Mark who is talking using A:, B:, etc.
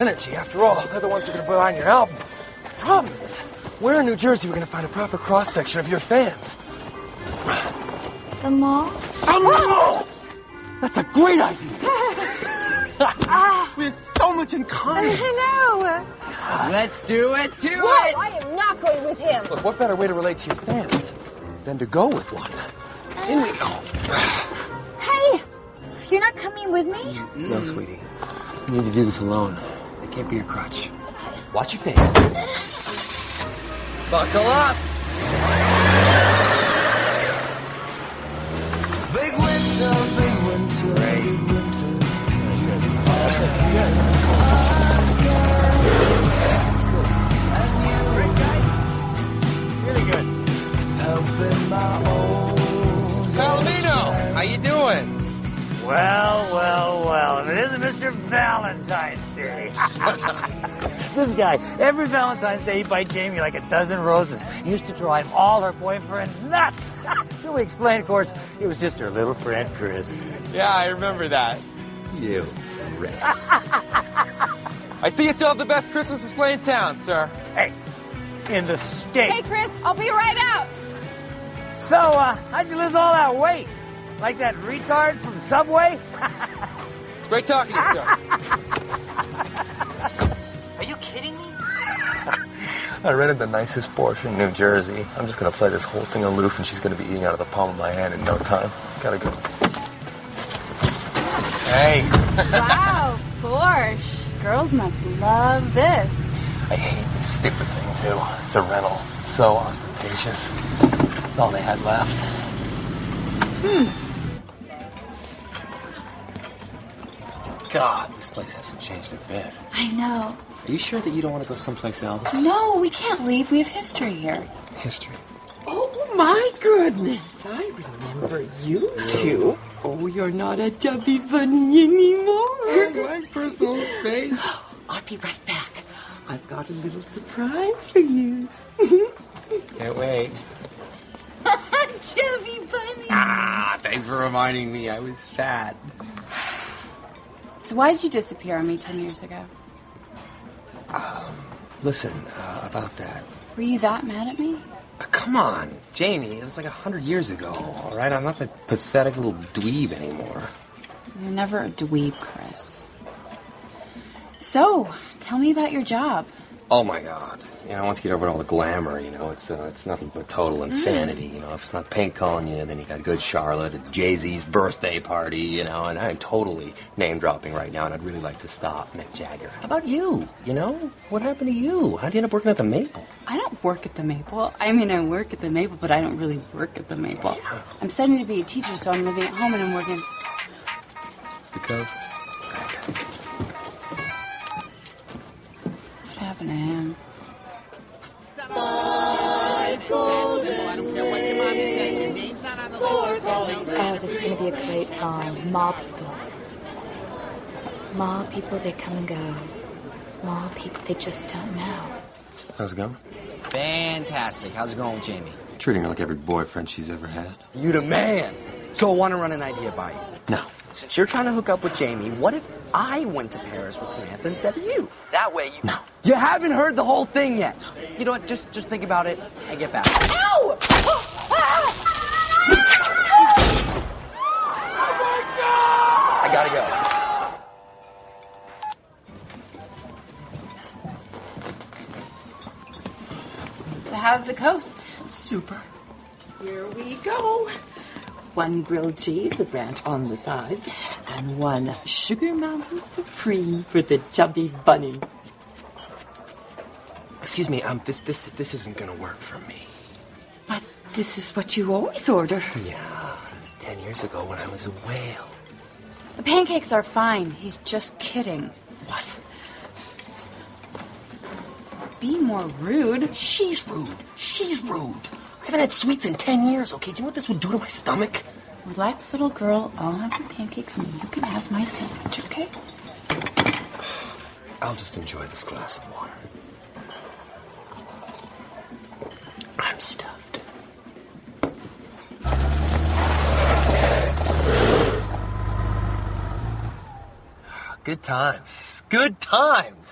A: Energy, after all, they're the ones who are going to buy your album. The problem is, where in New Jersey we're going to find a proper cross-section of your fans?
B: The mall?
A: The mall! That's a great idea. We have so much in common.
B: I
A: God.
C: Let's do it, do
B: What?
C: it!
B: I am not going with him.
A: Look, what better way to relate to your fans than to go with one? In we go.
B: Hey, you're not coming with me?
A: No, sweetie. You need to do this alone. They can't be your crutch. Watch your face.
C: Buckle up!
D: Big winter, big winter, big winter.
C: Really good.
D: Helping my own.
C: Palomino, how you doing?
E: Well, and it isn't Mr. Valentine's Day. This guy, every Valentine's Day, he'd buy Jamie like a dozen roses. He used to drive all her boyfriends nuts. So we explained, of course, it was just her little friend, Chris.
C: Yeah, I remember that.
A: You, Rick.
C: I see you still have the best Christmas display in town, sir.
E: Hey, in the state.
B: Hey, Chris, I'll be right out.
E: So, how'd you lose all that weight? Like that retard from Subway?
C: It's great talking to you, sir.
E: Are you kidding me?
A: I rented the nicest Porsche in New Jersey. I'm just going to play this whole thing aloof, and she's going to be eating out of the palm of my hand in no time. Gotta go. Hey.
B: Wow, Porsche. Girls must love this.
A: I hate this stupid thing, too. It's a rental. So ostentatious. That's all they had left. God, this place hasn't changed a bit.
F: I know.
A: Are you sure that you don't want to go someplace else?
F: No, we can't leave. We have history here.
A: History.
G: Oh, my goodness. I remember you two. Oh, you're not a chubby bunny anymore.
A: My personal space.
G: I'll be right back. I've got a little surprise for you.
A: Can't wait.
B: Chubby bunny.
A: Ah, thanks for reminding me. I was fat.
F: So why did you disappear on me 10 years ago?
A: Listen, about that.
F: Were you that mad at me?
A: Come on, Jamie. It was like 100 years ago, all right? I'm not that pathetic little dweeb anymore.
F: You're never a dweeb, Chris. So, tell me about your job.
A: Oh, my God. You know, once you get over all the glamour, you know, it's nothing but total insanity. You know, if it's not Pink calling you, then you got Good Charlotte. It's Jay-Z's birthday party, you know, and I'm totally name-dropping right now, and I'd really like to stop Mick Jagger. How about you? You know? What happened to you? How'd you end up working at the Maple?
F: I don't work at the Maple. I mean, I work at the Maple, but I don't really work at the Maple.
A: Yeah.
F: I'm studying to be a teacher, so I'm living at home and I'm working...
A: It's the coast.
F: What happened to him?
H: Oh, this is going to be a great time. More people. More people, they come and go. Small people, they just don't know.
A: How's it going?
C: Fantastic. How's it going with Jamie?
A: Treating her like every boyfriend she's ever had.
C: You the man. So I want to run an idea by you.
A: No.
C: Since you're trying to hook up with Jamie, what if I went to Paris with Samantha instead of you? That way you...
A: No.
C: You haven't heard the whole thing yet. You know what? Just think about it and get back.
B: Ow!
C: I gotta go.
F: So how's the coast?
G: Super. Here we go. One grilled cheese with ranch on the side, and one Sugar Mountain Supreme for the chubby bunny.
A: Excuse me, this isn't gonna work for me.
G: But this is what you always order.
A: Yeah, 10 years ago when I was a whale.
F: The pancakes are fine. He's just kidding.
A: What?
F: Be more rude.
A: She's rude. She's rude. I haven't had sweets in 10 years, okay? Do you know what this would do to my stomach?
F: Relax, little girl. I'll have the pancakes and you can have my sandwich, okay?
A: I'll just enjoy this glass of water. I'm stuffed. Good times. Good times.